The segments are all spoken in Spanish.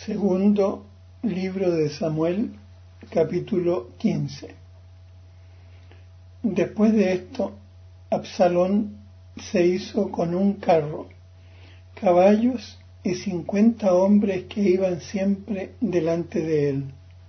Segundo libro de Samuel, capítulo 15. Después de esto, Absalón se hizo con un carro, caballos y 50 hombres que iban siempre delante de él.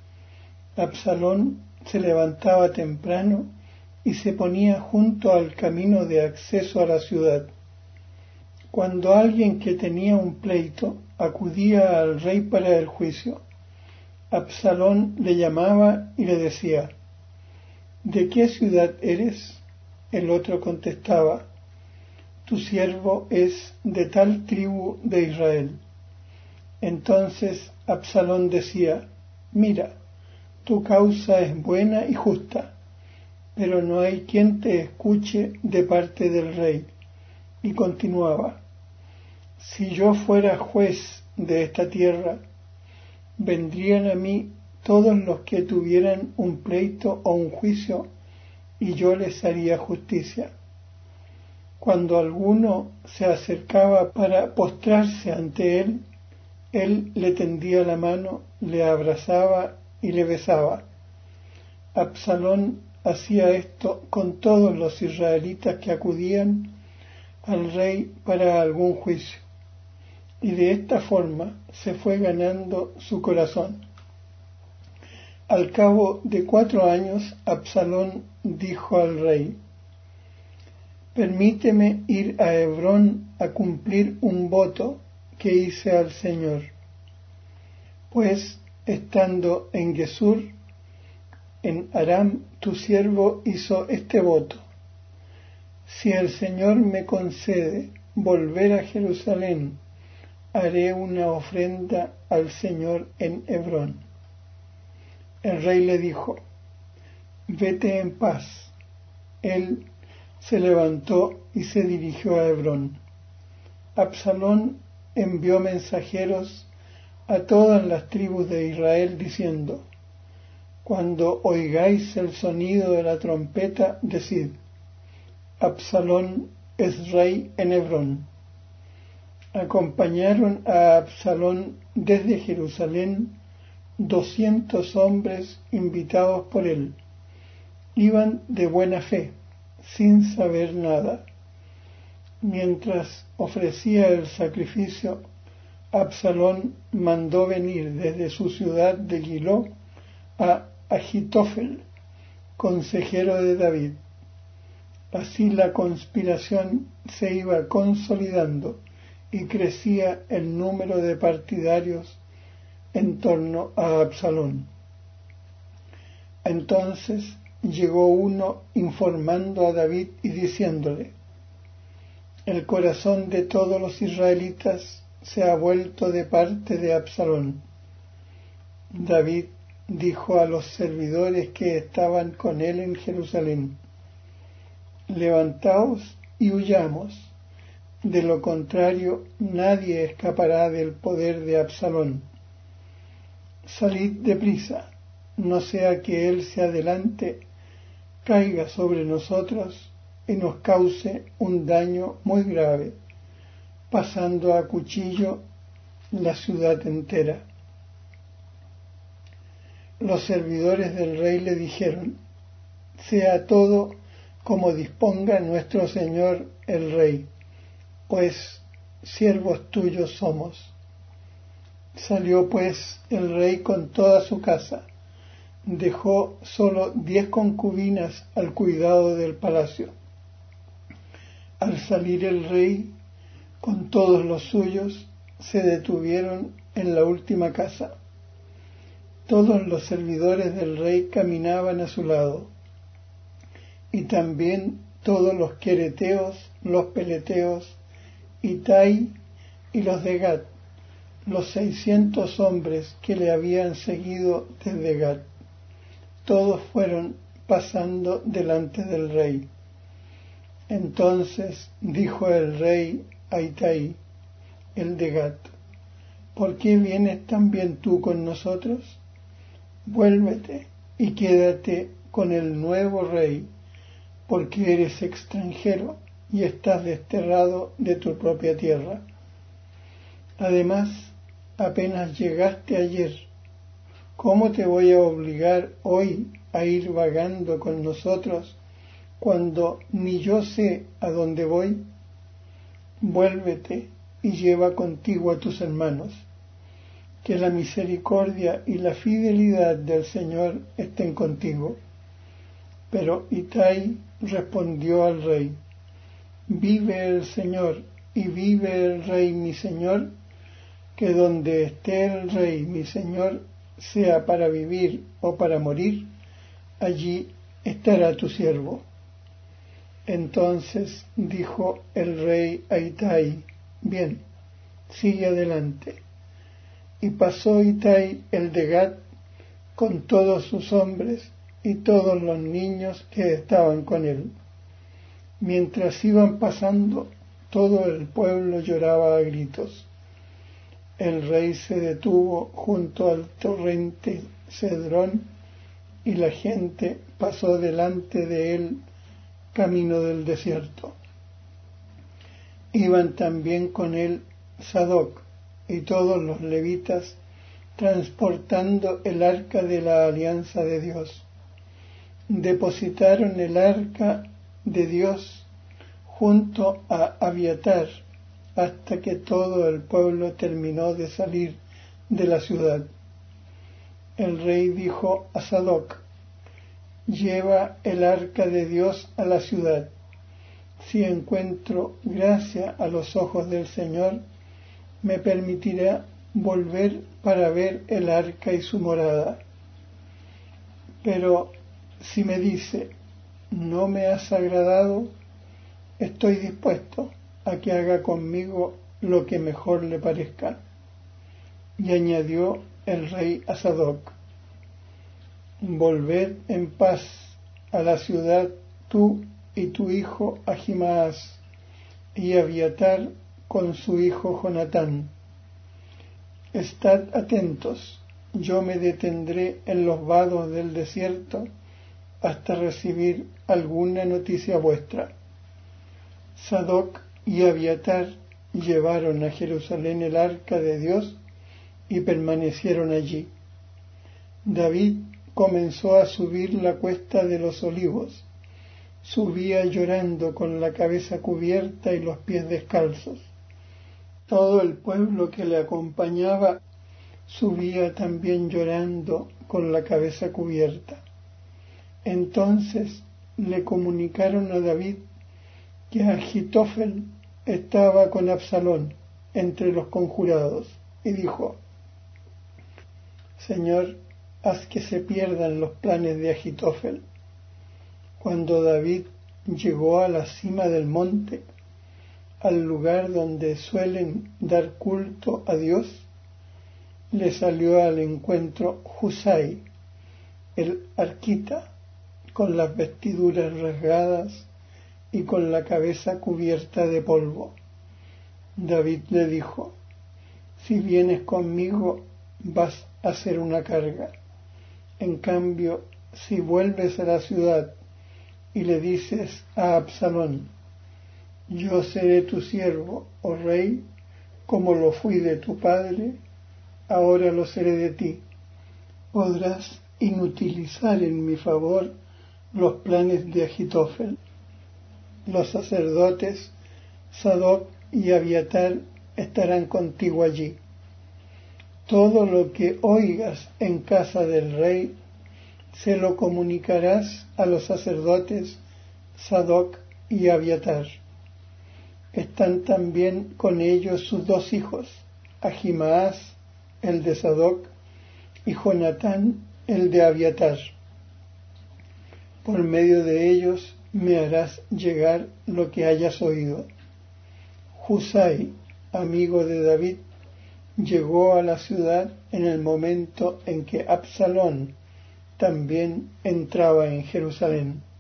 Absalón se levantaba temprano y se ponía junto al camino de acceso a la ciudad. Cuando alguien que tenía un pleito acudía al rey para el juicio, Absalón le llamaba y le decía: ¿De qué ciudad eres? El otro contestaba: Tu siervo es de tal tribu de Israel. Entonces Absalón decía: Mira, tu causa es buena y justa, pero no hay quien te escuche de parte del rey. Y continuaba: Si yo fuera juez de esta tierra, vendrían a mí todos los que tuvieran un pleito o un juicio, y yo les haría justicia. Cuando alguno se acercaba para postrarse ante él, él le tendía la mano, le abrazaba y le besaba. Absalón hacía esto con todos los israelitas que acudían al rey para algún juicio, y de esta forma se fue ganando su corazón. Al cabo de 4 años, Absalón dijo al rey: Permíteme ir a Hebrón a cumplir un voto que hice al Señor. Pues, estando en Gesur, en Aram, tu siervo hizo este voto: Si el Señor me concede volver a Jerusalén, haré una ofrenda al Señor en Hebrón. El rey le dijo: Vete en paz. Él se levantó y se dirigió a Hebrón. Absalón envió mensajeros a todas las tribus de Israel diciendo: Cuando oigáis el sonido de la trompeta, decid: Absalón es rey en Hebrón. Acompañaron a Absalón desde Jerusalén 200 hombres invitados por él. Iban de buena fe, sin saber nada. Mientras ofrecía el sacrificio, Absalón mandó venir desde su ciudad de Giló a Ahitofel, consejero de David. Así la conspiración se iba consolidando y crecía el número de partidarios en torno a Absalón. Entonces llegó uno informando a David y diciéndole: El corazón de todos los israelitas se ha vuelto de parte de Absalón. David dijo a los servidores que estaban con él en Jerusalén: Levantaos y huyamos, de lo contrario nadie escapará del poder de Absalón. Salid deprisa, no sea que él se adelante, caiga sobre nosotros y nos cause un daño muy grave, pasando a cuchillo la ciudad entera. Los servidores del rey le dijeron: Sea todo como disponga nuestro señor el rey, pues siervos tuyos somos. Salió pues el rey con toda su casa, dejó solo 10 concubinas al cuidado del palacio. Al salir el rey con todos los suyos, se detuvieron en la última casa. Todos los servidores del rey caminaban a su lado, y también todos los quereteos, los peleteos, Itai y los de Gat, los 600 hombres que le habían seguido desde Gat. Todos fueron pasando delante del rey. Entonces dijo el rey a Itai, el de Gat: ¿Por qué vienes también tú con nosotros? Vuélvete y quédate con el nuevo rey, porque eres extranjero y estás desterrado de tu propia tierra. Además, apenas llegaste ayer. ¿Cómo te voy a obligar hoy a ir vagando con nosotros cuando ni yo sé a dónde voy? Vuélvete y lleva contigo a tus hermanos. Que la misericordia y la fidelidad del Señor estén contigo. Pero Itai respondió al rey: Vive el Señor y vive el rey mi señor, que donde esté el rey mi señor, sea para vivir o para morir, allí estará tu siervo. Entonces dijo el rey a Itai: Bien, sigue adelante. Y pasó Itai el de Gat con todos sus hombres y todos los niños que estaban con él. Mientras iban pasando, todo el pueblo lloraba a gritos. El rey se detuvo junto al torrente Cedrón y la gente pasó delante de él camino del desierto. Iban también con él Sadoc y todos los levitas transportando el arca de la alianza de Dios. Depositaron el arca de Dios junto a Abiatar hasta que todo el pueblo terminó de salir de la ciudad. El rey dijo a Sadoc: Lleva el arca de Dios a la ciudad. Si encuentro gracia a los ojos del Señor, me permitirá volver para ver el arca y su morada. Pero si me dice: no me has agradado, estoy dispuesto a que haga conmigo lo que mejor le parezca. Y añadió el rey a Sadoc: Volved en paz a la ciudad tú y tu hijo Ahimaas y Abiatar con su hijo Jonatán. Estad atentos, yo me detendré en los vados del desierto hasta recibir alguna noticia vuestra. Sadoc y Abiatar llevaron a Jerusalén el arca de Dios y permanecieron allí. David comenzó a subir la cuesta de los Olivos. Subía llorando con la cabeza cubierta y los pies descalzos. Todo el pueblo que le acompañaba subía también llorando con la cabeza cubierta. Entonces le comunicaron a David que Achitofel estaba con Absalón entre los conjurados, y dijo: Señor, haz que se pierdan los planes de Achitofel. Cuando David llegó a la cima del monte, al lugar donde suelen dar culto a Dios, le salió al encuentro Husai, el arquita, con las vestiduras rasgadas y con la cabeza cubierta de polvo. David le dijo: si vienes conmigo, vas a ser una carga. En cambio, si vuelves a la ciudad y le dices a Absalón: yo seré tu siervo, oh rey, como lo fui de tu padre, ahora lo seré de ti, podrás inutilizar en mi favor los planes de Achitofel. Los sacerdotes Sadoc y Abiatar estarán contigo allí. Todo lo que oigas en casa del rey se lo comunicarás a los sacerdotes Sadoc y Abiatar. Están también con ellos sus dos hijos, Ahimaas, el de Sadoc, y Jonatán, el de Abiatar. Por medio de ellos me harás llegar lo que hayas oído. Husai, amigo de David, llegó a la ciudad en el momento en que Absalón también entraba en Jerusalén.